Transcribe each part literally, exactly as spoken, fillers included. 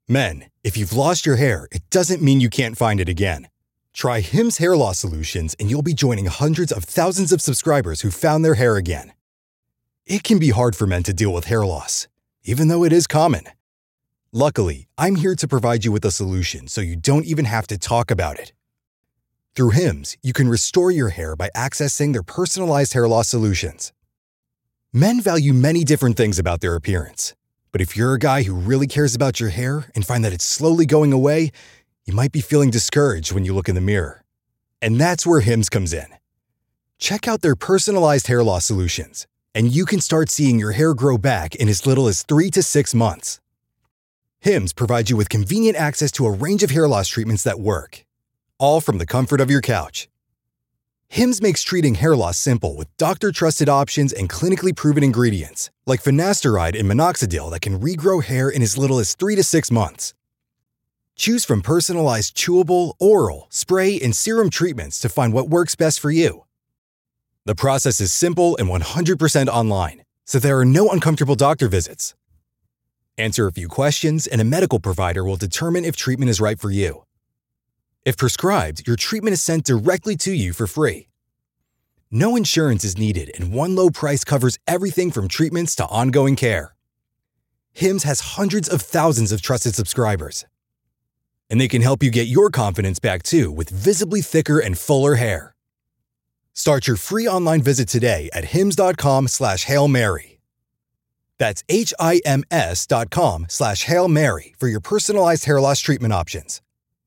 Men, if you've lost your hair, it doesn't mean you can't find it again. Try Hims Hair Loss Solutions and you'll be joining hundreds of thousands of subscribers who found their hair again. It can be hard for men to deal with hair loss, even though it is common. Luckily, I'm here to provide you with a solution so you don't even have to talk about it. Through Hims, you can restore your hair by accessing their personalized hair loss solutions. Men value many different things about their appearance, but if you're a guy who really cares about your hair and find that it's slowly going away, you might be feeling discouraged when you look in the mirror. And that's where Hims comes in. Check out their personalized hair loss solutions, and you can start seeing your hair grow back in as little as three to six months. Hims provides you with convenient access to a range of hair loss treatments that work, all from the comfort of your couch. Hims makes treating hair loss simple with doctor-trusted options and clinically proven ingredients, like finasteride and minoxidil that can regrow hair in as little as three to six months. Choose from personalized chewable, oral, spray, and serum treatments to find what works best for you. The process is simple and one hundred percent online, so there are no uncomfortable doctor visits. Answer a few questions, and a medical provider will determine if treatment is right for you. If prescribed, your treatment is sent directly to you for free. No insurance is needed, and one low price covers everything from treatments to ongoing care. Hims has hundreds of thousands of trusted subscribers. And they can help you get your confidence back too with visibly thicker and fuller hair. Start your free online visit today at hims.com slash Hail Mary. That's H-I-M-S dot com slash Hail Mary for your personalized hair loss treatment options.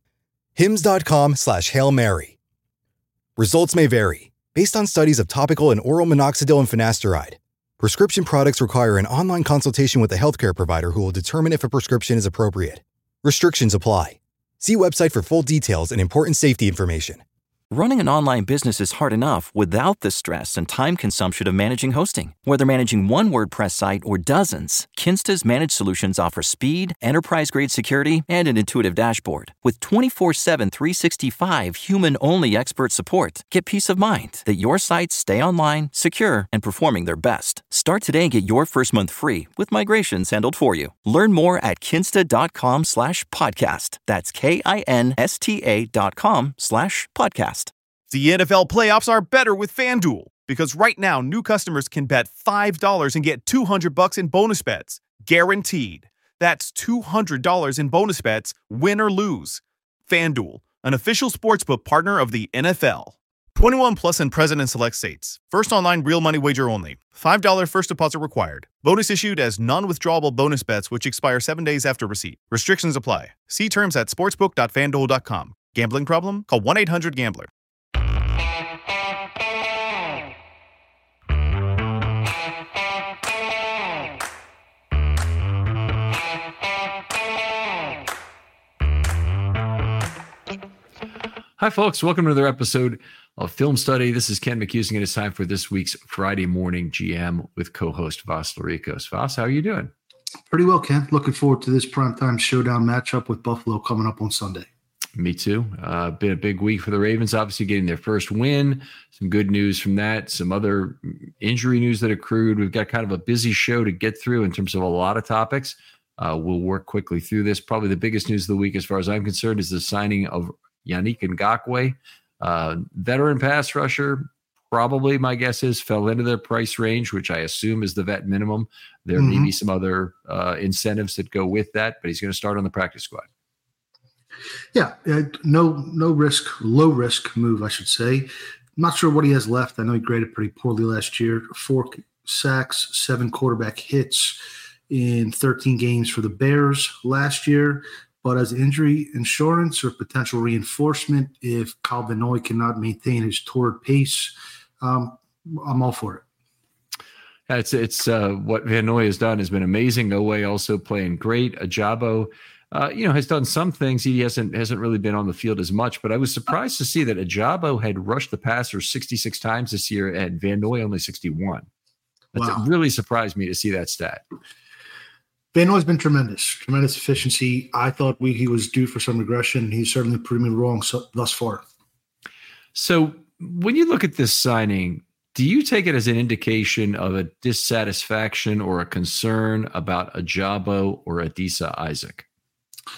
Hims.com slash Hail Mary. Results may vary based on studies of topical and oral minoxidil and finasteride. Prescription products require an online consultation with a healthcare provider who will determine if a prescription is appropriate. Restrictions apply. See website for full details and important safety information. Running an online business is hard enough without the stress and time consumption of managing hosting. Whether managing one WordPress site or dozens, Kinsta's managed solutions offer speed, enterprise-grade security, and an intuitive dashboard. With twenty-four seven, three sixty-five human-only expert support, get peace of mind that your sites stay online, secure, and performing their best. Start today and get your first month free with migrations handled for you. Learn more at kinsta.com slash podcast. That's K-I-N-S-T-A dot com slash podcast. The N F L playoffs are better with FanDuel because right now new customers can bet five dollars and get two hundred bucks in bonus bets, guaranteed. That's two hundred dollars in bonus bets, win or lose. FanDuel, an official sportsbook partner of the N F L. twenty-one plus and present in select states. First online real money wager only. five dollars first deposit required. Bonus issued as non-withdrawable bonus bets which expire seven days after receipt. Restrictions apply. See terms at sportsbook dot fan duel dot com. Gambling problem? Call one eight hundred gambler. Hi, folks. Welcome to another episode of Film Study. This is Ken McCusick, and it's time for this week's Friday Morning G M with co-host Vas Larikos. Vas, how are you doing? Pretty well, Ken. Looking forward to this primetime showdown matchup with Buffalo coming up on Sunday. Me too. Uh, been a big week for the Ravens, obviously getting their first win. Some good news from that. Some other injury news that accrued. We've got kind of a busy show to get through in terms of a lot of topics. Uh, we'll work quickly through this. Probably the biggest news of the week, as far as I'm concerned, is the signing of Yannick Ngakoue, uh, veteran pass rusher. Probably, my guess is, fell into their price range, which I assume is the vet minimum. There mm-hmm. may be some other uh, incentives that go with that, but he's going to start on the practice squad. Yeah, uh, no no risk, low risk move, I should say. I'm not sure what he has left. I know he graded pretty poorly last year. Four sacks, seven quarterback hits in thirteen games for the Bears last year. But as injury insurance or potential reinforcement, if Kyle Van Noy cannot maintain his torrid pace, um, I'm all for it. Yeah, it's it's uh, what Van Noy has done has been amazing. Oweh also playing great. Ajabo, uh, you know, has done some things. He hasn't hasn't really been on the field as much. But I was surprised to see that Ajabo had rushed the passer sixty-six times this year and Van Noy only sixty-one. That wow. really surprised me to see that stat. Van Noy's been tremendous, tremendous efficiency. I thought we, he was due for some regression. He's certainly proved me wrong so, thus far. So when you look at this signing, do you take it as an indication of a dissatisfaction or a concern about Ajabo or Adisa Isaac?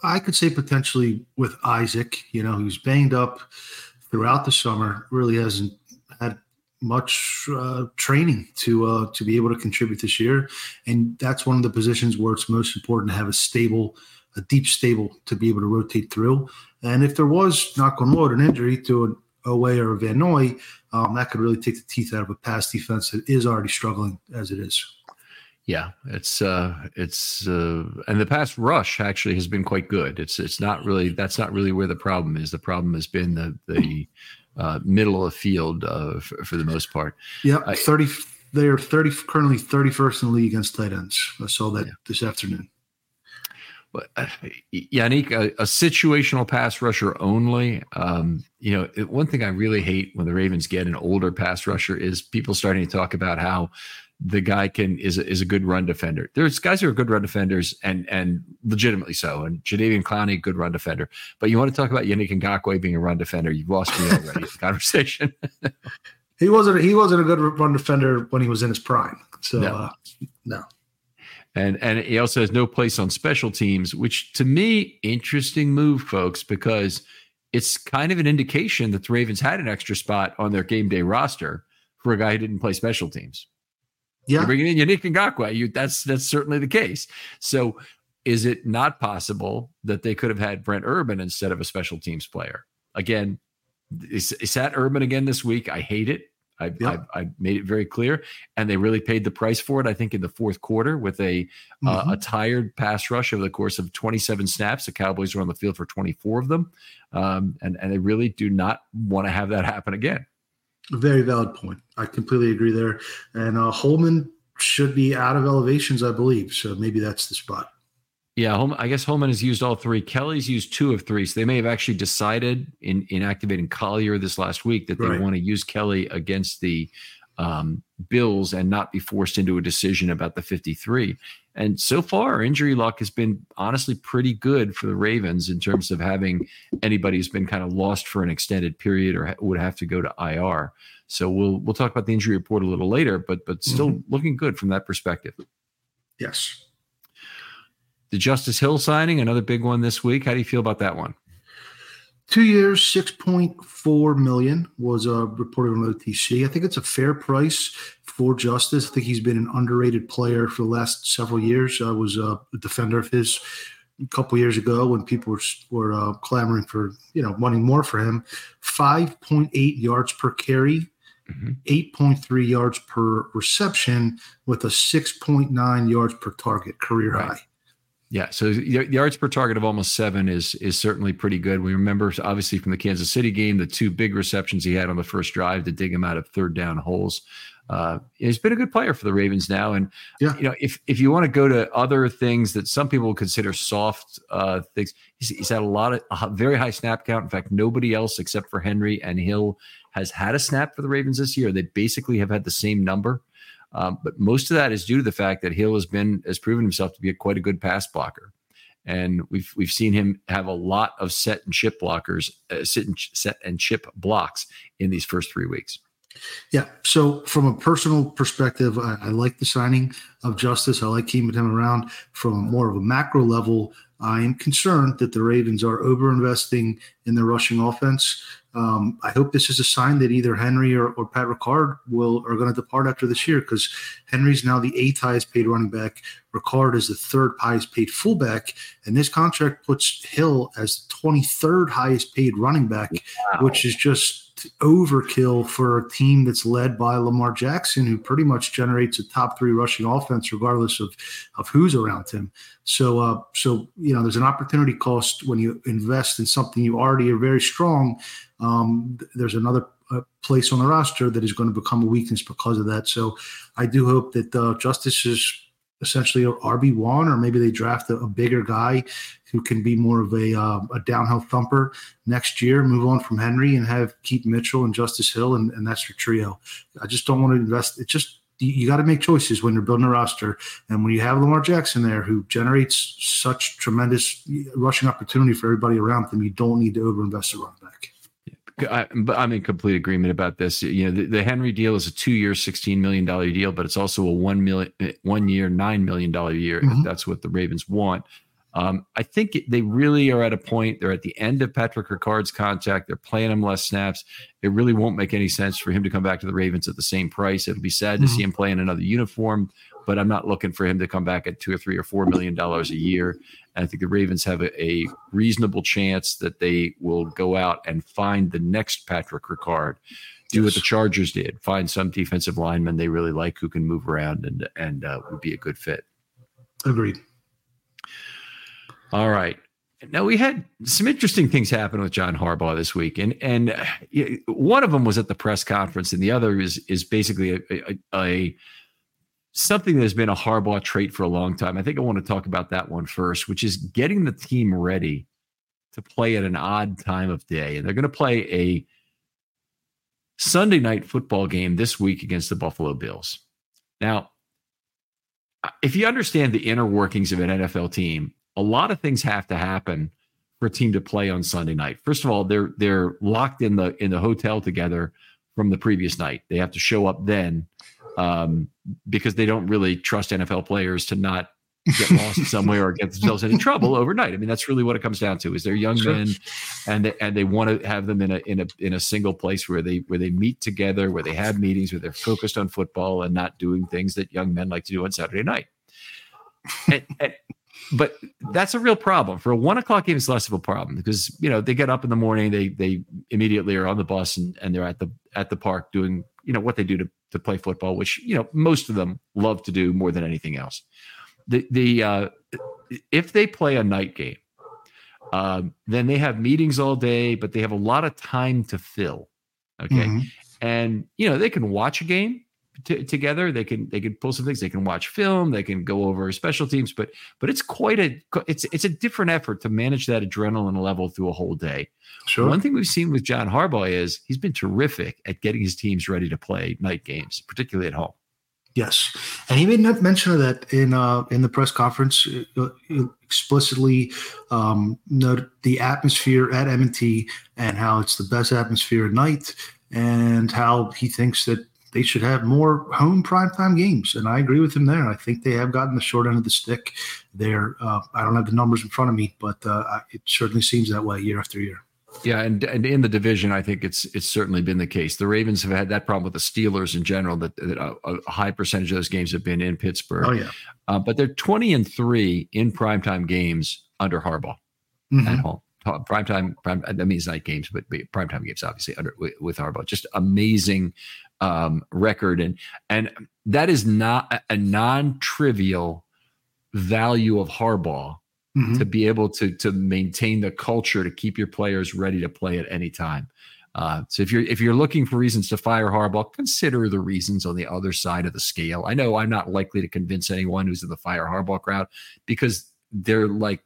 I could say potentially with Isaac, you know, who's banged up throughout the summer, really hasn't had much uh, training to uh, to be able to contribute this year. And that's one of the positions where it's most important to have a stable, a deep stable to be able to rotate through. And if there was, knock on wood, an injury to an Oweh or a Van Noy, um, that could really take the teeth out of a pass defense that is already struggling as it is. Yeah, it's uh, it's uh, and the pass rush actually has been quite good. It's it's not really that's not really where the problem is. The problem has been the the uh, middle of the field uh, for, for the most part. Yeah, I, thirty. They are thirty currently thirty-first in the league against tight ends. I saw that yeah. this afternoon. But uh, Yannick, a, a situational pass rusher only. Um, you know, it, one thing I really hate when the Ravens get an older pass rusher is people starting to talk about how the guy can is a, is a good run defender. There's guys who are good run defenders and and legitimately so. And Jadeveon Clowney, good run defender. But you want to talk about Yannick Ngakoue being a run defender? You've lost me already in the conversation. he wasn't he wasn't a good run defender when he was in his prime. So no. Uh, no. And and he also has no place on special teams, which to me, interesting move, folks, because it's kind of an indication that the Ravens had an extra spot on their game day roster for a guy who didn't play special teams. Yeah. You're bringing in Yannick Ngakoue. You, that's that's certainly the case. So is it not possible that they could have had Brent Urban instead of a special teams player? Again, is, is that Urban again this week? I hate it. I, yep. I, I made it very clear, and they really paid the price for it. I think in the fourth quarter with a mm-hmm. uh, a tired pass rush over the course of twenty-seven snaps, the Cowboys were on the field for twenty-four of them, um, and and they really do not want to have that happen again. A very valid point. I completely agree there. And uh, Holman should be out of elevations, I believe. So maybe that's the spot. Yeah, Holman, I guess Holman has used all three. Kelly's used two of three. So they may have actually decided in, in activating Collier this last week that they right. want to use Kelly against the um, Bills and not be forced into a decision about the fifty-three. And so far, injury luck has been honestly pretty good for the Ravens in terms of having anybody who's been kind of lost for an extended period or ha- would have to go to I R. So we'll we'll talk about the injury report a little later, but but still mm-hmm. looking good from that perspective. Yes. The Justice Hill signing, another big one this week. How do you feel about that one? Two years, six point four million was uh, reported on O T C. I think it's a fair price for Justice. I think he's been an underrated player for the last several years. I was uh, a defender of his a couple years ago when people were were uh, clamoring for, you know, wanting more for him. five point eight yards per carry, mm-hmm. eight point three yards per reception, with a six point nine yards per target, career right. high. Yeah, so yards per target of almost seven is is certainly pretty good. We remember, obviously, from the Kansas City game, the two big receptions he had on the first drive to dig him out of third down holes. Uh, he's been a good player for the Ravens now. And, yeah. you know, if if you want to go to other things that some people consider soft uh, things, he's, he's had a lot of a very high snap count. In fact, nobody else except for Henry and Hill has had a snap for the Ravens this year. They basically have had the same number. Um, but most of that is due to the fact that Hill has been has proven himself to be a, quite a good pass blocker, and we've we've seen him have a lot of set and chip blockers, uh, sit and ch- set and chip blocks in these first three weeks. Yeah. So from a personal perspective, I, I like the signing of Justice. I like keeping him around. From more of a macro level, I am concerned that the Ravens are overinvesting in their rushing offense. Um, I hope this is a sign that either Henry or, or Pat Ricard will are going to depart after this year, because Henry's now the eighth highest paid running back. Ricard is the third highest paid fullback, and this contract puts Hill as the twenty-third highest paid running back, wow. which is just overkill for a team that's led by Lamar Jackson, who pretty much generates a top three rushing offense regardless of, of who's around him. So, uh, so you know, there's an opportunity cost when you invest in something you already are very strong. Um, there's another uh, place on the roster that is going to become a weakness because of that. So I do hope that uh, Justice is essentially a R B one, or maybe they draft a, a bigger guy who can be more of a uh, a downhill thumper next year, move on from Henry and have Keith Mitchell and Justice Hill, and, and that's your trio. I just don't want to invest. It just, you, you got to make choices when you're building a roster. And when you have Lamar Jackson there, who generates such tremendous rushing opportunity for everybody around him, you don't need to overinvest a running back. I, but I'm in complete agreement about this. You know, the, the Henry deal is a two-year, sixteen million dollars deal, but it's also a one million, one year, nine million dollars a year. Mm-hmm. If that's what the Ravens want. Um, I think they really are at a point. They're at the end of Patrick Ricard's contract. They're playing him less snaps. It really won't make any sense for him to come back to the Ravens at the same price. It'll be sad mm-hmm. to see him play in another uniform, but I'm not looking for him to come back at two or three or four million dollars a year. And I think the Ravens have a, a reasonable chance that they will go out and find the next Patrick Ricard. Do yes. what the Chargers did, find some defensive lineman they really like who can move around and and uh, would be a good fit. Agreed. All right. Now, we had some interesting things happen with John Harbaugh this week, and and uh, one of them was at the press conference, and the other is is basically a, a, a something that has been a Harbaugh trait for a long time. I think I want to talk about that one first, which is getting the team ready to play at an odd time of day, and they're going to play a Sunday night football game this week against the Buffalo Bills. Now, if you understand the inner workings of an N F L team, a lot of things have to happen for a team to play on Sunday night. First of all, they're they're locked in the in the hotel together from the previous night. They have to show up then um, because they don't really trust N F L players to not get lost somewhere or get themselves into trouble overnight. I mean, that's really what it comes down to. Is they're young sure. men, and they, and they want to have them in a in a in a single place where they where they meet together, where they have meetings, where they're focused on football and not doing things that young men like to do on Saturday night. And, and, but that's a real problem. For a one o'clock game, it's less of a problem because you know they get up in the morning, they they immediately are on the bus and, and they're at the at the park doing you know what they do to to play football, which you know most of them love to do more than anything else. The the uh, if they play a night game, um, then they have meetings all day, but they have a lot of time to fill. Okay, mm-hmm. and you know they can watch a game t- together. They can they can pull some things. They can watch film. They can go over special teams. But but it's quite a it's it's a different effort to manage that adrenaline level through a whole day. Sure. One thing we've seen with John Harbaugh is he's been terrific at getting his teams ready to play night games, particularly at home. Yes, and he made mention of that in uh, in the press conference. Uh, explicitly um, noted the atmosphere at M and T and how it's the best atmosphere at night, and how he thinks that they should have more home primetime games. And I agree with him there. I think they have gotten the short end of the stick there. Uh, I don't have the numbers in front of me, but uh, it certainly seems that way year after year. Yeah, and, and in the division, I think it's it's certainly been the case. The Ravens have had that problem with the Steelers in general, that, that a, a high percentage of those games have been in Pittsburgh. Oh, yeah. Uh, but they're twenty and three in primetime games under Harbaugh mm-hmm. at home. Primetime, prime, that means night games, but, but primetime games, obviously, under with, with Harbaugh. Just amazing um, record. And, and that is not a, a non-trivial value of Harbaugh. Mm-hmm. To be able to to maintain the culture, to keep your players ready to play at any time. Uh, so if you're if you're looking for reasons to fire Harbaugh, consider the reasons on the other side of the scale. I know I'm not likely to convince anyone who's in the fire Harbaugh crowd because they're like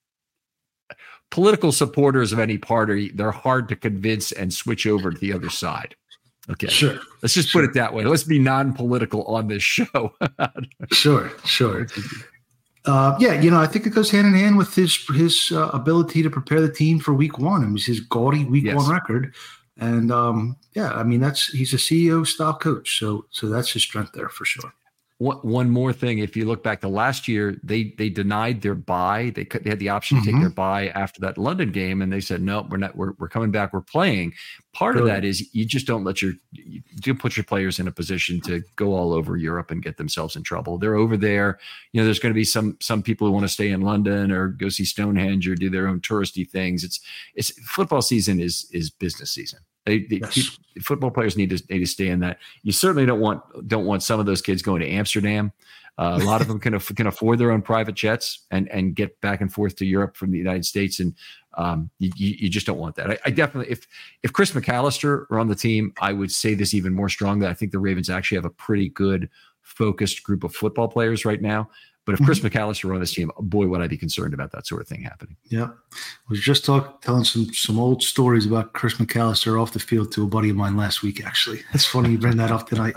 political supporters of any party. They're hard to convince and switch over to the other side. Okay, sure. Let's just sure. put it that way. Let's be non-political on this show. Sure, sure. Uh, yeah, you know, I think it goes hand in hand with his his uh, ability to prepare the team for week one. I mean, it's his gaudy week yes. one record. And, um, yeah, I mean, that's he's a C E O-style coach. So so that's his strength there for sure. One, one more thing, if you look back to last year, they they denied their bye. They could, they had the option to mm-hmm. take their bye after that London game, and they said, no, we're not. We're we're coming back. We're playing. Part Good. of that is you just don't let your you do put your players in a position to go all over Europe and get themselves in trouble. They're over there. You know, there's going to be some some people who want to stay in London or go see Stonehenge or do their own touristy things. It's it's football season is is business season. They, they yes. keep, football players need to need to stay in that. You certainly don't want don't want some of those kids going to Amsterdam. Uh, a lot of them can af- can afford their own private jets and and get back and forth to Europe from the United States, and um, you, you just don't want that. I, I definitely, if if Chris McAllister were on the team, I would say this even more strongly. I think the Ravens actually have a pretty good focused group of football players right now. But if Chris mm-hmm. McAllister were on this team, boy, would I be concerned about that sort of thing happening. Yeah. I was just talk, telling some some old stories about Chris McAllister off the field to a buddy of mine last week, actually. It's funny you bring that up tonight.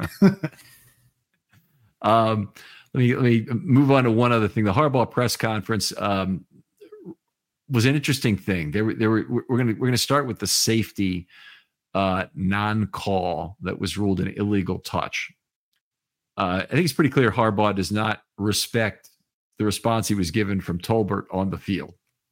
um, let me let me move on to one other thing. The Harbaugh press conference um, was an interesting thing. They were, they were, we're going to we're going to start with the safety uh, non-call that was ruled an illegal touch. Uh, I think it's pretty clear Harbaugh does not respect the response he was given from Tolbert on the field.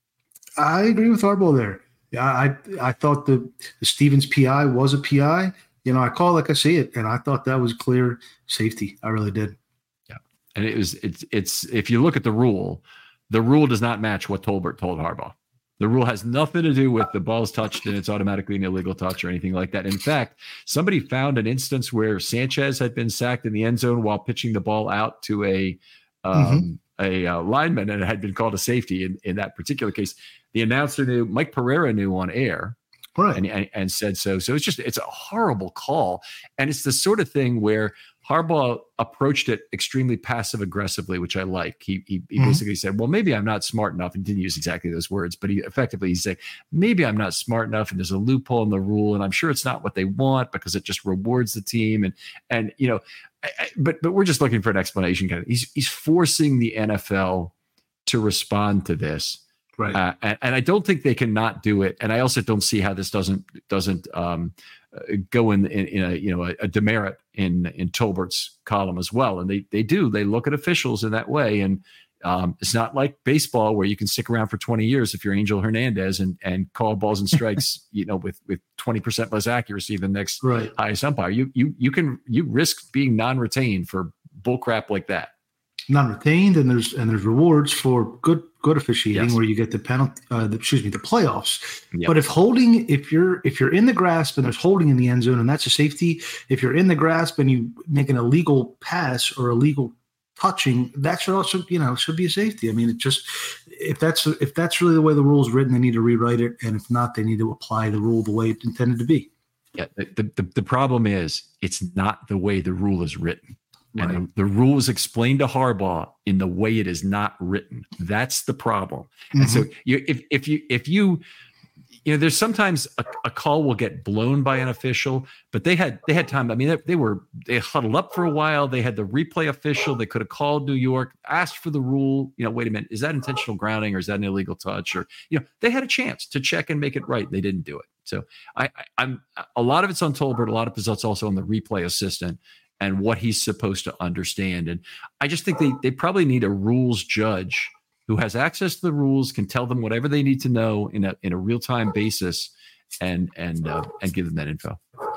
I agree with Harbaugh there. Yeah, I I thought the, the Stevens P I was a P I. You know, I call it like I see it, and I thought that was clear safety. I really did. Yeah, and it was it's it's if you look at the rule, the rule does not match what Tolbert told Harbaugh. The rule has nothing to do with the ball's touched and it's automatically an illegal touch or anything like that. In fact, somebody found an instance where Sanchez had been sacked in the end zone while pitching the ball out to a um, mm-hmm. a uh, lineman, and it had been called a safety in, in that particular case. The announcer knew, Mike Pereira knew on air, right, and, and, and said so. So it's just it's a horrible call, and it's the sort of thing where Harbaugh approached it extremely passive aggressively, which I like. He he, he mm-hmm. basically said, well, maybe I'm not smart enough, and didn't use exactly those words, but he effectively he's saying, maybe I'm not smart enough, and there's a loophole in the rule, and I'm sure it's not what they want because it just rewards the team. And, and you know, I, I, but but we're just looking for an explanation. Kind of, he's he's forcing the N F L to respond to this. Right. Uh, and, and I don't think they can not do it. And I also don't see how this doesn't doesn't um, uh, go in, in, in a, you know, a, a demerit in in Tolbert's column as well. And they they do. They look at officials in that way. And um, it's not like baseball where you can stick around for twenty years if you're Angel Hernandez and and call balls and strikes, you know, with with twenty percent less accuracy than the next right. highest umpire. You you you can you risk being non-retained for bullcrap like that. Non-retained, and there's and there's rewards for good good officiating yes. where you get the penalty, uh, the, excuse me, the playoffs. Yep. But if holding, if you're if you're in the grasp and there's holding in the end zone and that's a safety, if you're in the grasp and you make an illegal pass or illegal touching, that should also, you know, should be a safety. I mean, it just if that's if that's really the way the rule is written, they need to rewrite it, and if not, they need to apply the rule the way it's intended to be. Yeah, the the, the problem is it's not the way the rule is written. And right. the, the rule is explained to Harbaugh in the way it is not written. That's the problem. Mm-hmm. And so you, if if you if you you know, there's sometimes a, a call will get blown by an official, but they had they had time. I mean, they, they were they huddled up for a while. They had the replay official. They could have called New York, asked for the rule. You know, wait a minute, is that intentional grounding or is that an illegal touch? Or you know, they had a chance to check and make it right. They didn't do it. So I, I I'm a lot of it's on Tolbert. A lot of it's also on the replay assistant and what he's supposed to understand. And I just think they they probably need a rules judge who has access to the rules, can tell them whatever they need to know in a in a real-time basis and and uh, and give them that info.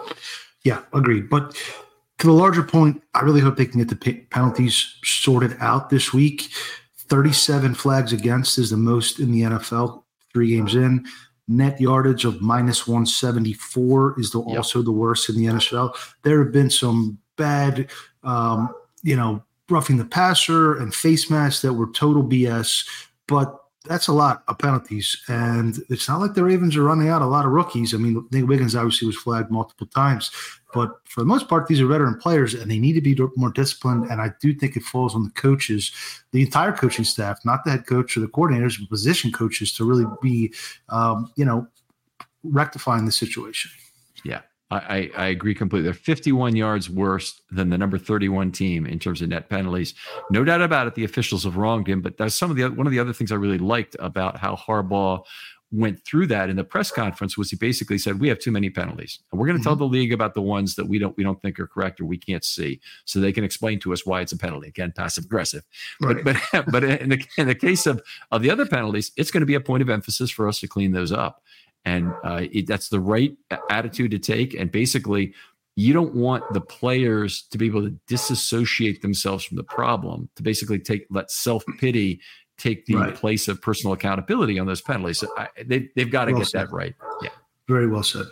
Yeah, agreed. But to the larger point, I really hope they can get the p- penalties sorted out this week. thirty-seven flags against is the most in the N F L, three games in. Net yardage of minus one seventy-four is the, yep. also the worst in the N F L. There have been some bad, um, you know, roughing the passer and face masks that were total B S, but that's a lot of penalties. And it's not like the Ravens are running out a lot of rookies. I mean, Nick Wiggins obviously was flagged multiple times, but for the most part, these are veteran players and they need to be more disciplined. And I do think it falls on the coaches, the entire coaching staff, not the head coach or the coordinators, but position coaches to really be, um, you know, rectifying the situation. Yeah. I, I agree completely. They're fifty-one yards worse than the number thirty-one team in terms of net penalties. No doubt about it, the officials have wronged him, but that's some of the one of the other things I really liked about how Harbaugh went through that in the press conference was he basically said, we have too many penalties. And we're going to mm-hmm. tell the league about the ones that we don't we don't think are correct or we can't see, so they can explain to us why it's a penalty. Again, passive aggressive. Right. But but but in the in the case of, of the other penalties, it's going to be a point of emphasis for us to clean those up. And uh, it, that's the right attitude to take. And basically, you don't want the players to be able to disassociate themselves from the problem, to basically take let self-pity take the right. place of personal accountability on those penalties. So I, they, they've got to well get said. that right. Yeah. Very well said.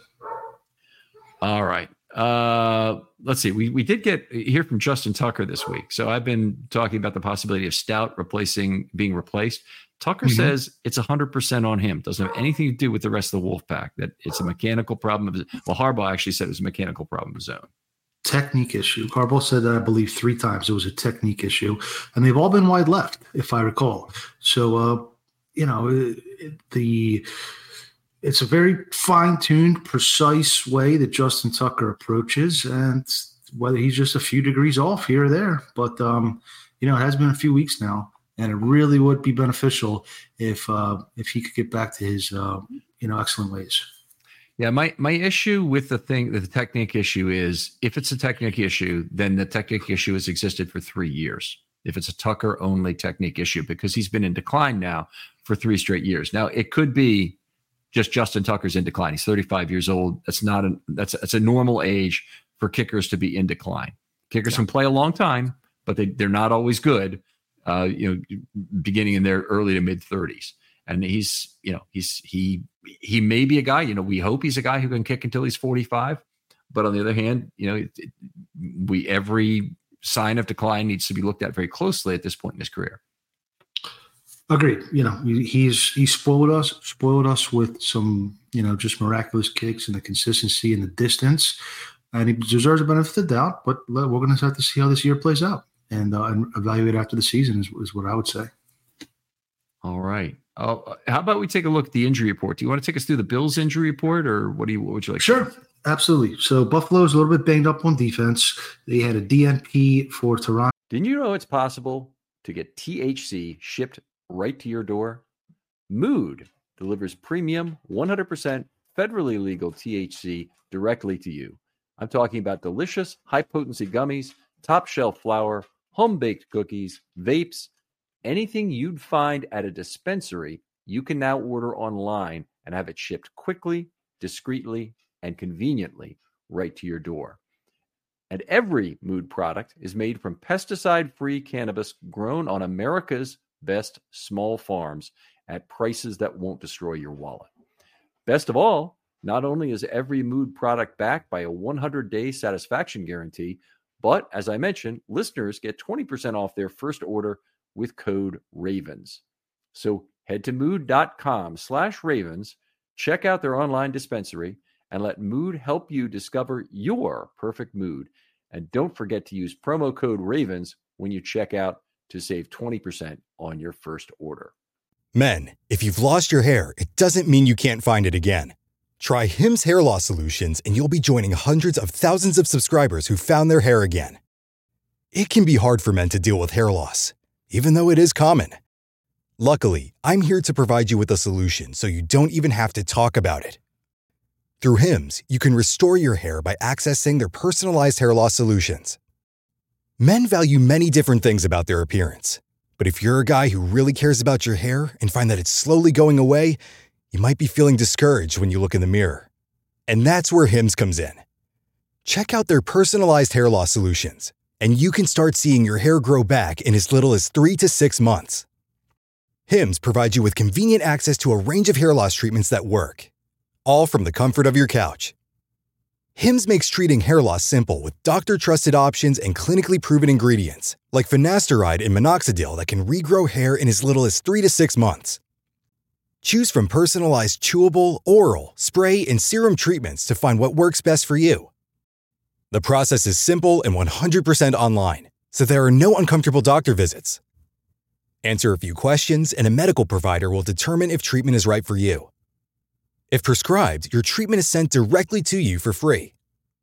All right. Uh, let's see. We we did get hear from Justin Tucker this week. So I've been talking about the possibility of Stout replacing being replaced. Tucker mm-hmm. says it's one hundred percent on him. Doesn't have anything to do with the rest of the Wolfpack, that it's a mechanical problem. Of his, well, Harbaugh actually said it was a mechanical problem of his own. Technique issue. Harbaugh said that, I believe, three times it was a technique issue. And they've all been wide left, if I recall. So, uh, you know, it, the it's a very fine-tuned, precise way that Justin Tucker approaches, and whether he's just a few degrees off here or there. But, um, you know, it has been a few weeks now. And it really would be beneficial if uh, if he could get back to his uh, you know excellent ways. Yeah, my my issue with the thing, the technique issue is if it's a technique issue, then the technique issue has existed for three years. if it's a Tucker only technique issue, because he's been in decline now for three straight years. Now it could be just Justin Tucker's in decline. He's thirty-five years old. That's not a, that's, that's a normal age for kickers to be in decline. Kickers yeah. can play a long time, but they, they're not always good, uh, you know, beginning in their early to mid thirties. And he's, you know, he's, he, he may be a guy, you know, we hope he's a guy who can kick until he's forty-five. But on the other hand, you know, it, it, we, every sign of decline needs to be looked at very closely at this point in his career. Agreed. You know, he's, he's spoiled us, spoiled us with some, you know, just miraculous kicks and the consistency and the distance. And he deserves a benefit of the doubt, but we're going to have to see how this year plays out and, uh, and evaluate after the season is, is what I would say. All right. Oh, how about we take a look at the injury report? Do you want to take us through the Bills injury report, or what do you, what would you like? Sure. To Absolutely. So Buffalo's a little bit banged up on defense. They had a D N P for Toronto. Didn't you know it's possible to get T H C shipped right to your door? Mood delivers premium, one hundred percent federally legal T H C directly to you. I'm talking about delicious, high-potency gummies, top-shelf flour, home-baked cookies, vapes, anything you'd find at a dispensary, you can now order online and have it shipped quickly, discreetly, and conveniently right to your door. And every Mood product is made from pesticide-free cannabis grown on America's best small farms at prices that won't destroy your wallet. Best of all, not only is every Mood product backed by a one hundred day satisfaction guarantee, but as I mentioned, listeners get twenty percent off their first order with code RAVENS. So head to mood.com slash ravens, check out their online dispensary, and let Mood help you discover your perfect mood. And don't forget to use promo code RAVENS when you check out to save twenty percent on your first order. Men, if you've lost your hair, it doesn't mean you can't find it again. Try Hims Hair Loss Solutions and you'll be joining hundreds of thousands of subscribers who found their hair again. It can be hard for men to deal with hair loss, even though it is common. Luckily, I'm here to provide you with a solution so you don't even have to talk about it. Through Hims, you can restore your hair by accessing their personalized hair loss solutions. Men value many different things about their appearance, but if you're a guy who really cares about your hair and find that it's slowly going away, you might be feeling discouraged when you look in the mirror. And that's where Hims comes in. Check out their personalized hair loss solutions, and you can start seeing your hair grow back in as little as three to six months. Hims provides you with convenient access to a range of hair loss treatments that work, all from the comfort of your couch. Hims makes treating hair loss simple with doctor-trusted options and clinically proven ingredients, like finasteride and minoxidil that can regrow hair in as little as three to six months. Choose from personalized chewable, oral, spray, and serum treatments to find what works best for you. The process is simple and one hundred percent online, so there are no uncomfortable doctor visits. Answer a few questions, and a medical provider will determine if treatment is right for you. If prescribed, your treatment is sent directly to you for free.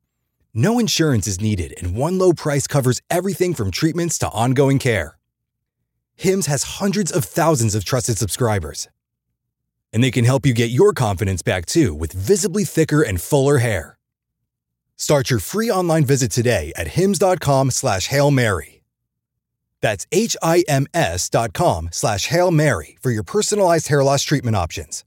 No insurance is needed, and one low price covers everything from treatments to ongoing care. Hims has hundreds of thousands of trusted subscribers. And they can help you get your confidence back too with visibly thicker and fuller hair. Start your free online visit today at hims.com slash Hail Mary. That's H-I-M-S dot com slash Hail Mary for your personalized hair loss treatment options.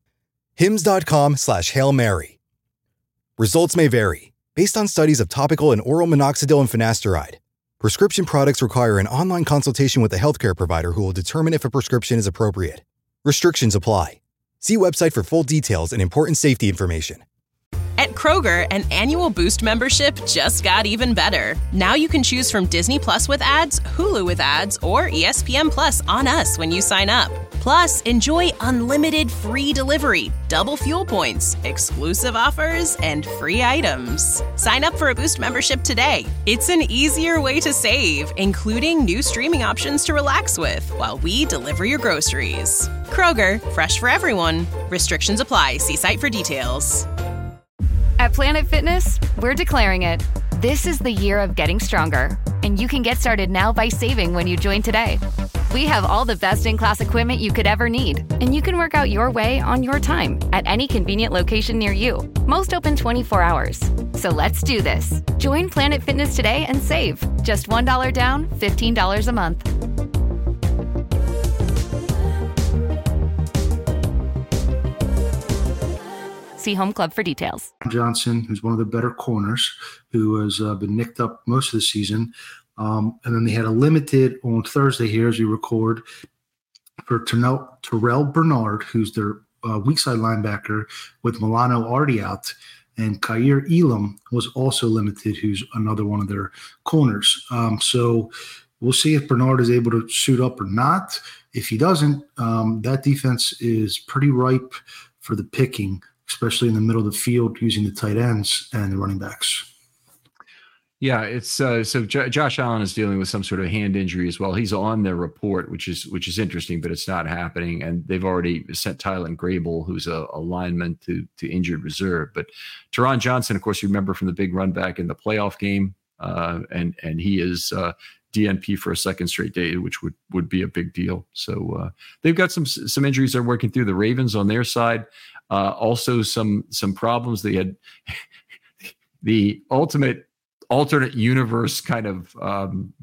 Hims.com slash Hail Mary. Results may vary based on studies of topical and oral minoxidil and finasteride. Prescription products require an online consultation with a healthcare provider who will determine if a prescription is appropriate. Restrictions apply. See website for full details and important safety information. At Kroger, an annual Boost membership just got even better. Now you can choose from Disney Plus with ads, Hulu with ads, or E S P N Plus on us when you sign up. Plus, enjoy unlimited free delivery, double fuel points, exclusive offers, and free items. Sign up for a Boost membership today. It's an easier way to save, including new streaming options to relax with while we deliver your groceries. Kroger, fresh for everyone. Restrictions apply. See site for details. At Planet Fitness, we're declaring it. This is the year of getting stronger, and you can get started now by saving when you join today. We have all the best-in-class equipment you could ever need, and you can work out your way on your time at any convenient location near you. Most open twenty-four hours. So let's do this. Join Planet Fitness today and save. Just one dollar down, fifteen dollars a month. See Home Club for details. Johnson, who's one of the better corners, who has uh, been nicked up most of the season. Um, and then they had a limited on Thursday here as we record for Terrell, Terrell Bernard, who's their uh, weak side linebacker, with Milano already out. And Kaiir Elam was also limited, who's another one of their corners. Um, so we'll see if Bernard is able to suit up or not. If he doesn't, um, that defense is pretty ripe for the picking, especially in the middle of the field using the tight ends and the running backs. Yeah, it's uh, so J- Josh Allen is dealing with some sort of hand injury as well. He's on their report, which is which is interesting, but it's not happening. And they've already sent Tylen Grable, who's a, a lineman, to to injured reserve. But Teron Johnson, of course, you remember from the big run back in the playoff game, uh, and and he is uh, D N P for a second straight day, which would would be a big deal. So uh, they've got some some injuries they're working through. The Ravens on their side, uh, also some some problems. They had the ultimate. alternate universe kind of um,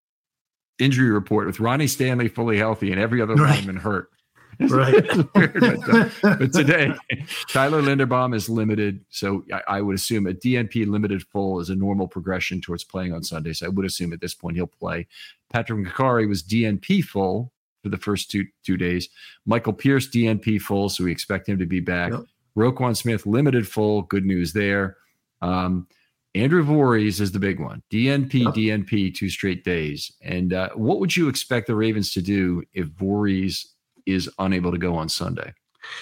injury report with Ronnie Stanley fully healthy and every other right. lineman hurt. Right. Weird, but, uh, but today, Tyler Linderbaum is limited. So I, I would assume a D N P limited full is a normal progression towards playing on Sunday. So I would assume at this point he'll play. Patrick Mekari was D N P full for the first two two days. Michael Pierce, D N P full, so we expect him to be back. Yep. Roquan Smith, limited full. Good news there. Um, Andrew Voorhees is the big one. D N P, yep. D N P, two straight days. And uh, what would you expect the Ravens to do if Voorhees is unable to go on Sunday?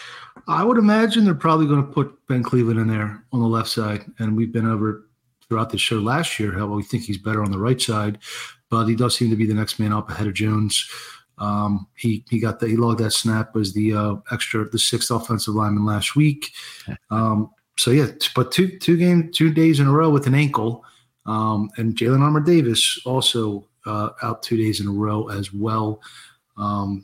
I would imagine they're probably going to put Ben Cleveland in there on the left side. And we've been over throughout the show last year how we think he's better on the right side, but he does seem to be the next man up ahead of Jones. Um, he he got the, he logged that snap as the uh, extra the sixth offensive lineman last week. Um, So yeah, but two two game two days in a row with an ankle, um, and Jalen Armour Davis also uh, out two days in a row as well. Um,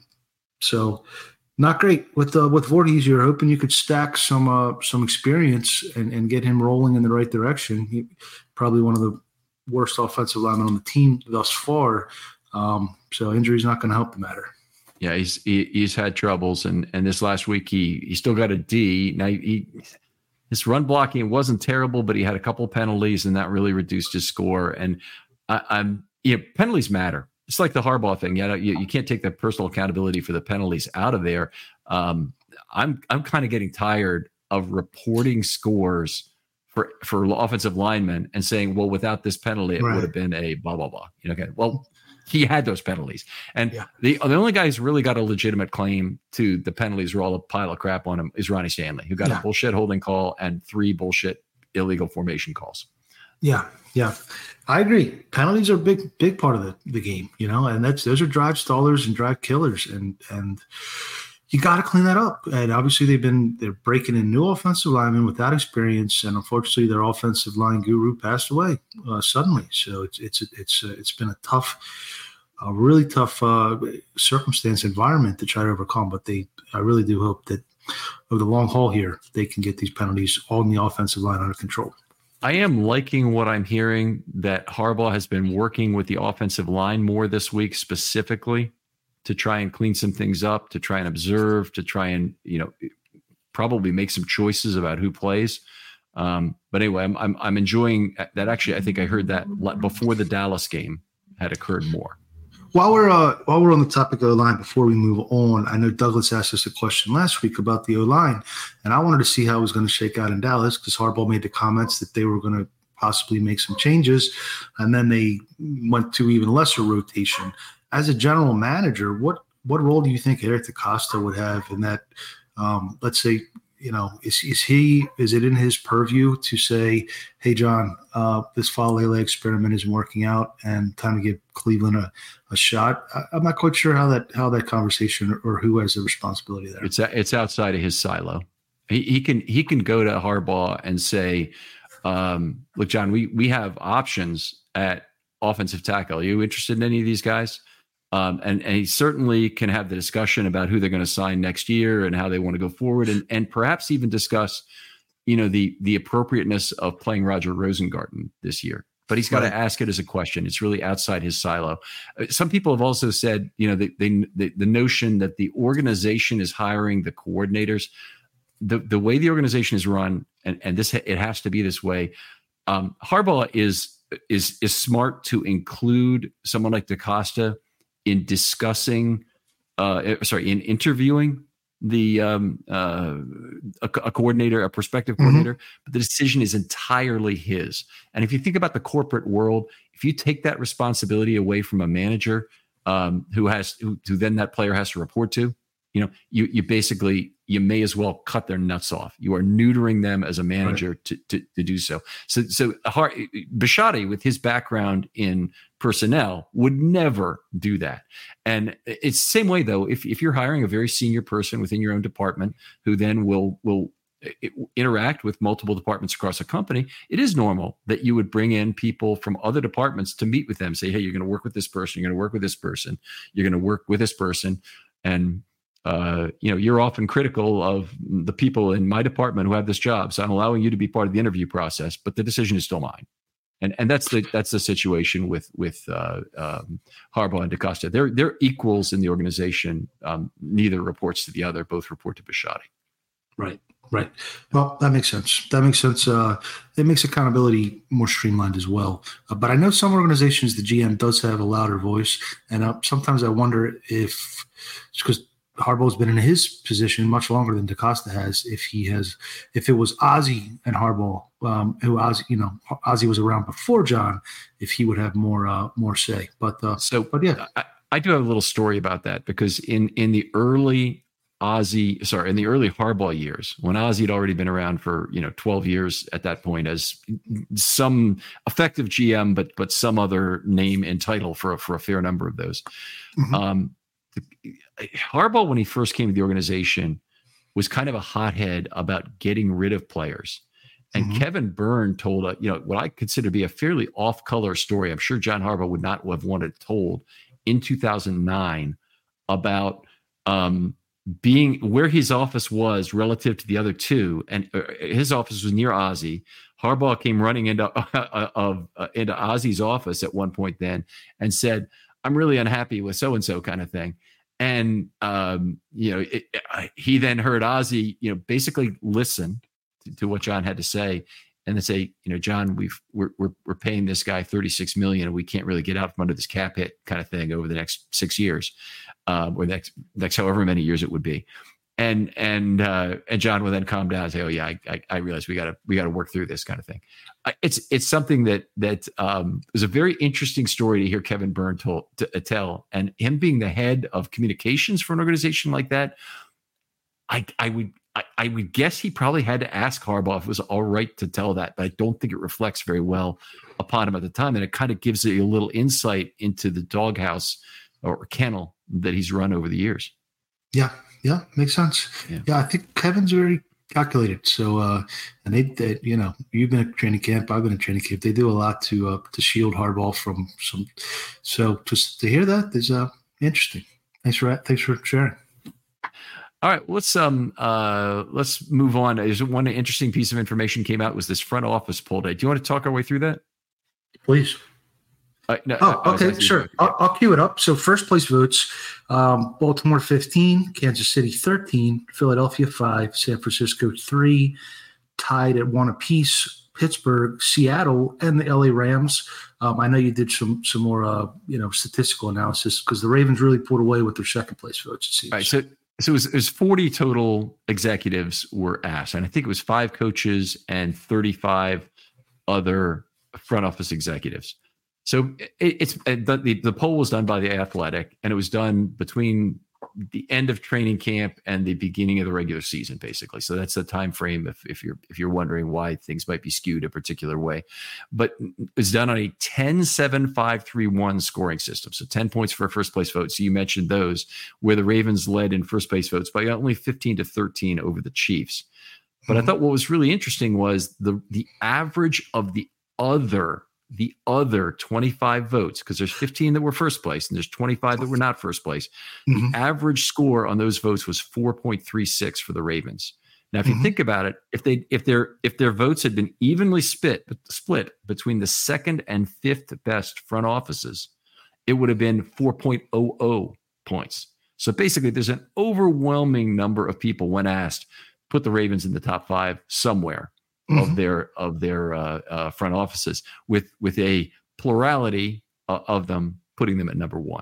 so not great with uh, with Voorhees. You're hoping you could stack some uh, some experience and, and get him rolling in the right direction. He, probably one of the worst offensive linemen on the team thus far. Um, so injury's not going to help the matter. Yeah, he's he, he's had troubles, and and this last week he he still got a D. Now he. His run blocking wasn't terrible, but he had a couple penalties, and that really reduced his score. And I, I'm, yeah, penalties matter. It's like the Harbaugh thing. You know, you, you can't take the personal accountability for the penalties out of there. Um, I'm, I'm kind of getting tired of reporting scores for for offensive linemen and saying, well, without this penalty, it right. would have been a blah blah blah. You know, okay, well. He had those penalties. And yeah. the, the only guy who's really got a legitimate claim to the penalties were all a pile of crap on him is Ronnie Stanley, who got yeah. a bullshit holding call and three bullshit illegal formation calls. Yeah, yeah. I agree. Penalties are a big, big part of the, the game, you know, and that's those are drive stallers and drive killers. And and you got to clean that up. And obviously they've been they're breaking in new offensive linemen without experience, and unfortunately their offensive line guru passed away uh, suddenly. So it's it's it's uh, it's been a tough, a really tough uh, circumstance environment to try to overcome. But they, I really do hope that over the long haul here they can get these penalties all in the offensive line under control. I am liking what I'm hearing that Harbaugh has been working with the offensive line more this week specifically, to try and clean some things up, to try and observe, to try and, you know, probably make some choices about who plays. Um, but anyway, I'm, I'm I'm enjoying that. Actually, I think I heard that before the Dallas game had occurred more. While we're uh, while we're on the topic of O-line, before we move on, I know Douglas asked us a question last week about the O-line, and I wanted to see how it was going to shake out in Dallas because Harbaugh made the comments that they were going to possibly make some changes, and then they went to even lesser rotation. As a general manager, what what role do you think Eric DeCosta would have in that? Um, let's say, you know, is is he is it in his purview to say, "Hey, John, uh, this Falele experiment isn't working out, and time to give Cleveland a, a shot"? I, I'm not quite sure how that how that conversation or who has the responsibility there. It's it's outside of his silo. He he can he can go to Harbaugh and say, um, "Look, John, we we have options at offensive tackle. Are you interested in any of these guys?" Um, and, and he certainly can have the discussion about who they're going to sign next year and how they want to go forward, and and perhaps even discuss, you know, the the appropriateness of playing Roger Rosengarten this year. But he's got right. to ask it as a question. It's really outside his silo. Some people have also said, you know, they, they, the the notion that the organization is hiring the coordinators. The the way the organization is run, and and this it has to be this way. Um, Harbaugh is is is smart to include someone like DeCosta in discussing, uh, sorry, in interviewing the um, uh, a, a coordinator, a prospective coordinator, mm-hmm. but the decision is entirely his. And if you think about the corporate world, if you take that responsibility away from a manager um, who has who, who then that player has to report to, you know, you you basically you may as well cut their nuts off. You are neutering them as a manager right. to, to to do so. So so Bisciotti, with his background in personnel, would never do that. And it's the same way though. If if you're hiring a very senior person within your own department who then will will interact with multiple departments across a company, it is normal that you would bring in people from other departments to meet with them. Say, hey, you're going to work with this person. You're going to work with this person. You're going to work with this person, and Uh, you know, you're often critical of the people in my department who have this job, so I'm allowing you to be part of the interview process, but the decision is still mine. And and that's the that's the situation with with uh, um, Harbaugh and DeCosta. They're they're equals in the organization. Um, neither reports to the other; both report to Bisciotti. Right, right. Well, that makes sense. That makes sense. Uh, it makes accountability more streamlined as well. Uh, but I know some organizations the G M does have a louder voice, and uh, sometimes I wonder if it's because Harbaugh's been in his position much longer than DeCosta has. If he has, if it was Ozzie and Harbaugh, um, who Ozzie, you know, Ozzie was around before John, if he would have more, uh, more say. But uh, so, but yeah, I, I do have a little story about that, because in in the early Ozzie, sorry, in the early Harbaugh years, when Ozzie had already been around for you know twelve years at that point as some effective G M, but but some other name and title for a, for a fair number of those. Mm-hmm. Um, Harbaugh, when he first came to the organization, was kind of a hothead about getting rid of players. And mm-hmm. Kevin Byrne told a, you know, what I consider to be a fairly off-color story. I'm sure John Harbaugh would not have wanted told in two thousand nine about um, being where his office was relative to the other two. And uh, his office was near Ozzie. Harbaugh came running into uh, of uh, into Ozzie's office at one point then and said, "I'm really unhappy with so-and-so," kind of thing. And, um, you know, it, uh, he then heard Ozzie, you know, basically listen to, to what John had to say, and then say, you know, John, we've, we're, we're, we're paying this guy thirty-six million dollars and we can't really get out from under this cap hit kind of thing over the next six years, um, or next, next however many years it would be. And, and, uh, and John will then calm down and say, oh yeah, I, I, I realize we gotta, we gotta work through this kind of thing. It's, it's something that, that, um, was a very interesting story to hear Kevin Byrne told, to, uh, tell, and him being the head of communications for an organization like that. I, I would, I, I would guess he probably had to ask Harbaugh if it was all right to tell that, but I don't think it reflects very well upon him at the time. And it kind of gives you a little insight into the doghouse or kennel that he's run over the years. Yeah. Yeah, makes sense. Yeah, yeah, I think Kevin's very calculated. So, uh, and they, they, you know, you've been at training camp, I've been at training camp. They do a lot to uh, to shield Harbaugh from some. So, just to hear that is uh, interesting. Thanks for thanks for sharing. All right, let's um uh let's move on. There's one interesting piece of information came out was this front office poll day. Do you want to talk our way through that? Please. Uh, no, oh, okay, sure. I'll, I'll cue it up. So first place votes, um, Baltimore fifteen, Kansas City thirteen, Philadelphia five, San Francisco three, tied at one apiece, Pittsburgh, Seattle, and the L A Rams. Um, I know you did some some more uh, you know statistical analysis because the Ravens really pulled away with their second place votes, it seems. All right, so so it was, it was forty total executives were asked, and I think it was five coaches and thirty-five other front office executives. So it, it's the, the the poll was done by The Athletic, and it was done between the end of training camp and the beginning of the regular season, basically. So that's the time frame. If if you're if you're wondering why things might be skewed a particular way, but it's done on a ten, seven, five, three, one scoring system. So ten points for a first place vote. So you mentioned those where the Ravens led in first place votes by only fifteen to thirteen over the Chiefs. But mm-hmm. I thought what was really interesting was the the average of the other the other twenty-five votes, because there's fifteen that were first place and there's twenty-five that were not first place, mm-hmm. the average score on those votes was four point three six for the Ravens. Now, if you mm-hmm. think about it, if they if their if their votes had been evenly split split between the second and fifth best front offices, it would have been four point oh oh points. So basically, there's an overwhelming number of people, when asked, put the Ravens in the top five somewhere mm-hmm. of their of their uh, uh, front offices, with with a plurality uh, of them putting them at number one.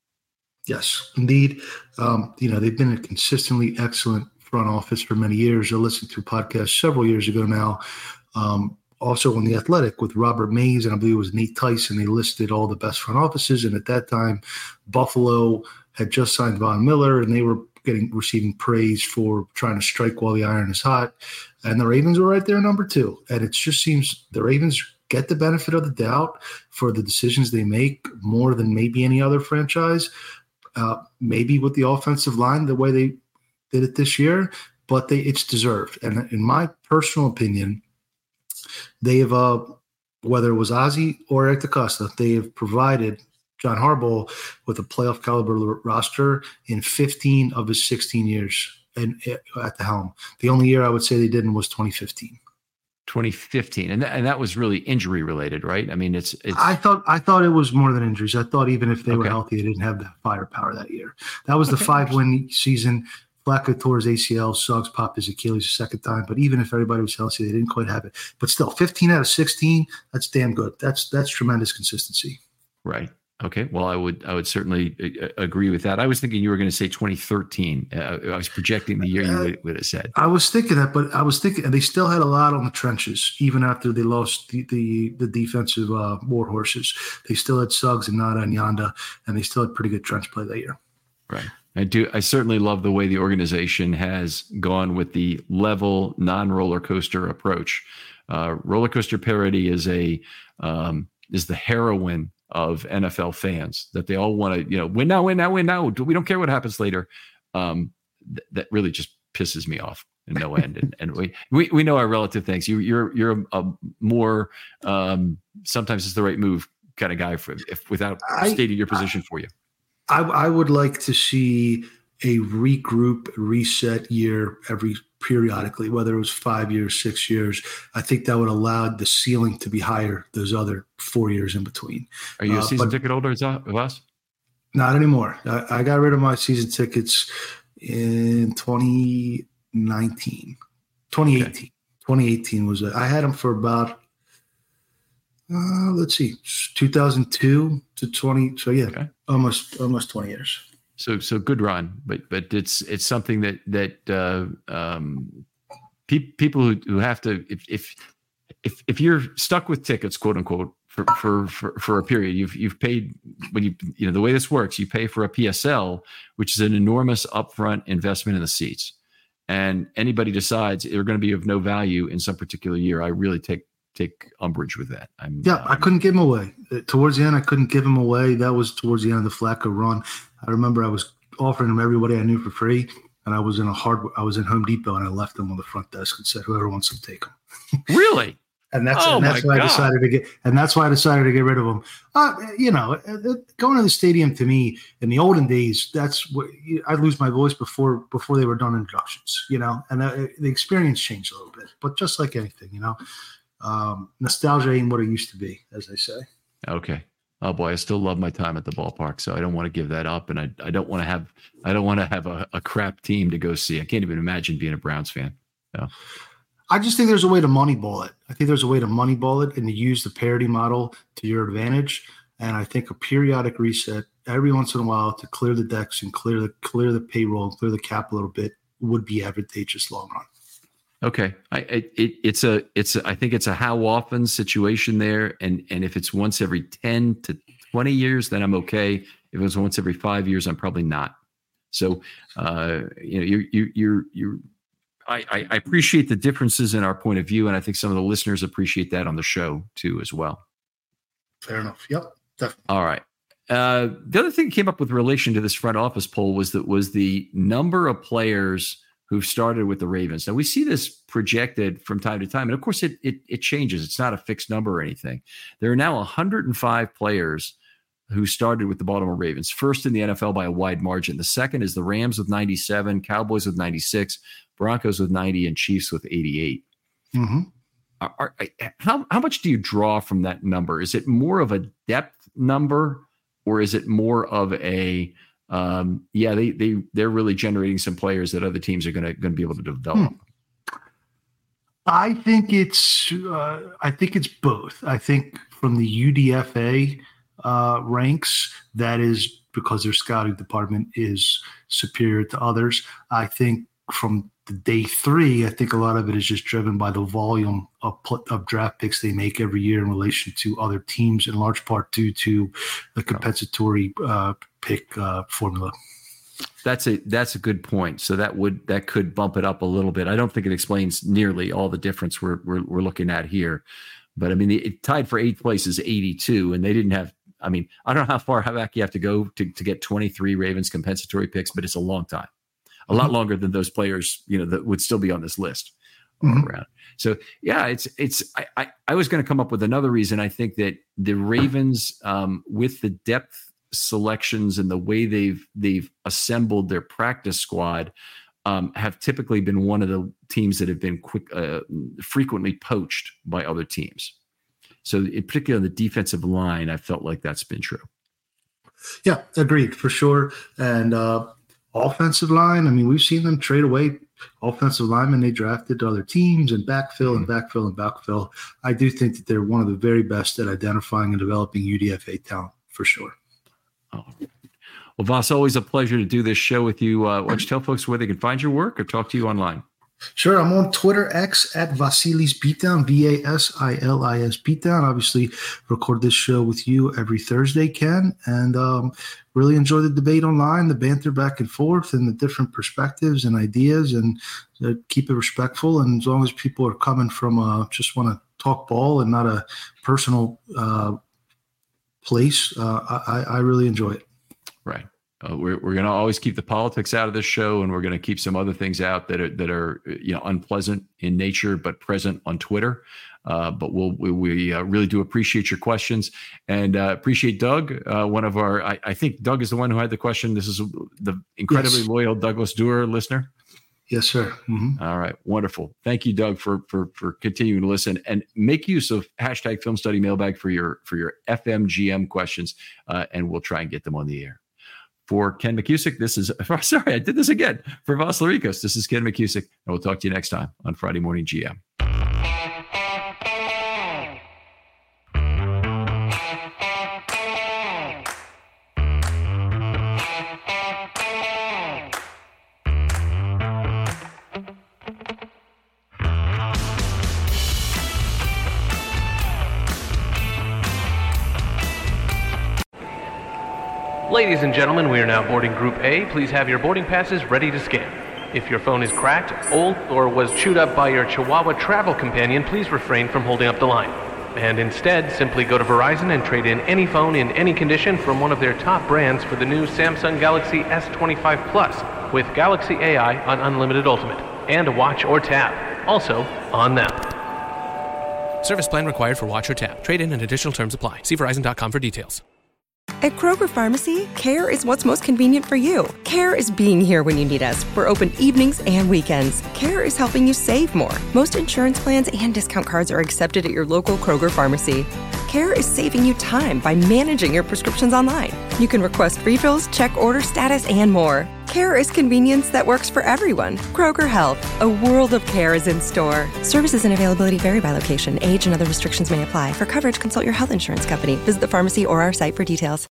Yes, indeed. Um, you know, they've been a consistently excellent front office for many years. I listened to a podcast several years ago now, um, also on The Athletic with Robert Mays, and I believe it was Nate Tyson. They listed all the best front offices, and at that time, Buffalo had just signed Von Miller, and they were getting receiving praise for trying to strike while the iron is hot. And the Ravens were right there, number two. And it just seems the Ravens get the benefit of the doubt for the decisions they make more than maybe any other franchise. Uh, maybe with the offensive line, the way they did it this year, but they it's deserved. And in my personal opinion, they have, uh, whether it was Ozzie or Eric DeCosta, they have provided John Harbaugh with a playoff caliber roster in fifteen of his sixteen years and at the helm. The only year I would say they didn't was twenty fifteen. twenty fifteen, and that, and that was really injury related, right? I mean, it's, it's. I thought I thought it was more than injuries. I thought even if they okay. were healthy, they didn't have that firepower that year. That was okay. the five win season. Flacco tore his A C L. Suggs popped his Achilles a second time. But even if everybody was healthy, they didn't quite have it. But still, fifteen out of sixteen. That's damn good. That's that's tremendous consistency. Right. Okay. Well, I would I would certainly uh, agree with that. I was thinking you were going to say twenty thirteen. Uh, I was projecting the year you would, would have said. I was thinking that, but I was thinking, and they still had a lot on the trenches, even after they lost the the, the defensive uh, war horses. They still had Suggs and Nada and Yanda, and they still had pretty good trench play that year. Right. I do. I certainly love the way the organization has gone with the level, non-roller coaster approach. Uh, roller coaster parity is a um, is the heroine of N F L fans, that they all want to, you know, win now, win now, win now. We don't care what happens later. Um, th- that really just pisses me off in no end. And, and we, we, we know our relative things. You, you're, you're a, a more, um, sometimes it's the right move kind of guy for, if without I, stating your position I, for you. I, I would like to see a regroup, reset year every periodically, whether it was five years, six years. I think that would allow the ceiling to be higher those other four years in between. Are you a uh, season ticket holder of us? Not anymore. I, I got rid of my season tickets in twenty nineteen. twenty eighteen. Okay. twenty eighteen was it. I had them for about, uh, let's see, two thousand two to twenty. So yeah, okay. almost almost twenty years. So, so good run, but but it's it's something that that uh, um, pe- people who, who have to if if if if you're stuck with tickets, quote unquote, for, for for for a period, you've you've paid when you you know the way this works, you pay for a P S L, which is an enormous upfront investment in the seats, and anybody decides they're going to be of no value in some particular year. I really take take umbrage with that. I'm, yeah, um, I couldn't give him away. Towards the end, I couldn't give him away. That was towards the end of the Flacco run. I remember I was offering them everybody I knew for free, and I was in a hard. I was in Home Depot, and I left them on the front desk and said, "Whoever wants them, take them." Really? and that's oh and that's why God. I decided to get. And that's why I decided to get rid of them. Uh, you know, going to the stadium to me in the olden days, that's what I'd lose my voice before before they were done introductions. You know, and the, the experience changed a little bit, but just like anything, you know, um, nostalgia ain't what it used to be, as they say. Okay. Oh boy, I still love my time at the ballpark, so I don't want to give that up, and I, I don't want to have I don't want to have a, a crap team to go see. I can't even imagine being a Browns fan. So. I just think there's a way to moneyball it. I think there's a way to moneyball it and to use the parity model to your advantage. And I think a periodic reset every once in a while to clear the decks and clear the clear the payroll and clear the cap a little bit would be advantageous long run. Okay, I it, it's a it's a, I think it's a how often situation there, and and if it's once every ten to twenty years, then I'm okay. If it was once every five years, I'm probably not. So, uh, you know, you're you you're you're. I, I appreciate the differences in our point of view, and I think some of the listeners appreciate that on the show too as well. Fair enough. Yep, definitely. All right. Uh, the other thing that came up with relation to this front office poll was that was the number of players who've started with the Ravens. Now, we see this projected from time to time, and of course, it it, it changes. It's not a fixed number or anything. There are now one hundred five players who started with the Baltimore Ravens, first in the N F L by a wide margin. The second is the Rams with ninety-seven, Cowboys with ninety-six, Broncos with ninety, and Chiefs with eighty-eight. Mm-hmm. Are, are, how, how much do you draw from that number? Is it more of a depth number, or is it more of a, um, yeah, they, they, they're really generating some players that other teams are going to going to be able to develop? Hmm. I think it's uh, I think it's both. I think from the U D F A uh, ranks, that is because their scouting department is superior to others. I think from the day three, I think a lot of it is just driven by the volume of, of draft picks they make every year in relation to other teams, in large part due to the compensatory uh, pick uh, formula. That's a that's a good point. So that would that could bump it up a little bit. I don't think it explains nearly all the difference we're we're, we're looking at here, but I mean, it tied for eighth place is eighty-two, and they didn't have. I mean, I don't know how far back you have to go to to get twenty-three Ravens compensatory picks, but it's a long time. A lot longer than those players, you know, that would still be on this list mm-hmm. around. So yeah, it's it's. I I, I was going to come up with another reason. I think that the Ravens, um, with the depth selections and the way they've they've assembled their practice squad, um, have typically been one of the teams that have been quick, uh, frequently poached by other teams. So in particular, on the defensive line, I felt like that's been true. Yeah, agreed for sure. And uh, offensive line, I mean, we've seen them trade away offensive linemen they drafted to other teams and backfill and backfill and backfill. I do think that they're one of the very best at identifying and developing U D F A talent for sure. Oh. Well, Vas, always a pleasure to do this show with you. Uh, why don't you tell folks where they can find your work or talk to you online? Sure. I'm on Twitter, X, at Vasilis Beatdown, V A S I L I S Beatdown. Obviously, record this show with you every Thursday, Ken, and um, really enjoy the debate online, the banter back and forth, and the different perspectives and ideas, and uh, keep it respectful. And as long as people are coming from uh, just want to talk ball and not a personal uh, place, uh, I, I really enjoy it. Right. Uh, we're we're going to always keep the politics out of this show, and we're going to keep some other things out that are that are you know unpleasant in nature but present on Twitter. Uh, but we'll we, we uh, really do appreciate your questions and uh, appreciate Doug. Uh, one of our, I, I think Doug is the one who had the question. This is the incredibly yes. loyal Douglas Dewar listener. Yes, sir. Mm-hmm. All right, wonderful. Thank you, Doug, for for for continuing to listen and make use of hashtag Film Study Mailbag for your for your F M G M questions, uh, and we'll try and get them on the air. For Ken McKusick, this is, sorry, I did this again. For Vas Larikos, this is Ken McKusick, and we'll talk to you next time on Friday Morning G M. Ladies and gentlemen, we are now boarding Group A. Please have your boarding passes ready to scan. If your phone is cracked, old, or was chewed up by your Chihuahua travel companion, please refrain from holding up the line. And instead, simply go to Verizon and trade in any phone in any condition from one of their top brands for the new Samsung Galaxy S twenty-five Plus with Galaxy A I on Unlimited Ultimate and a watch or tab. Also, on now. Service plan required for watch or tab. Trade-in and additional terms apply. See Verizon dot com for details. At Kroger Pharmacy, care is what's most convenient for you. Care is being here when you need us. We're open evenings and weekends. Care is helping you save more. Most insurance plans and discount cards are accepted at your local Kroger Pharmacy. Care is saving you time by managing your prescriptions online. You can request refills, check order status, and more. Care is convenience that works for everyone. Kroger Health, a world of care is in store. Services and availability vary by location. Age and other restrictions may apply. For coverage, consult your health insurance company. Visit the pharmacy or our site for details.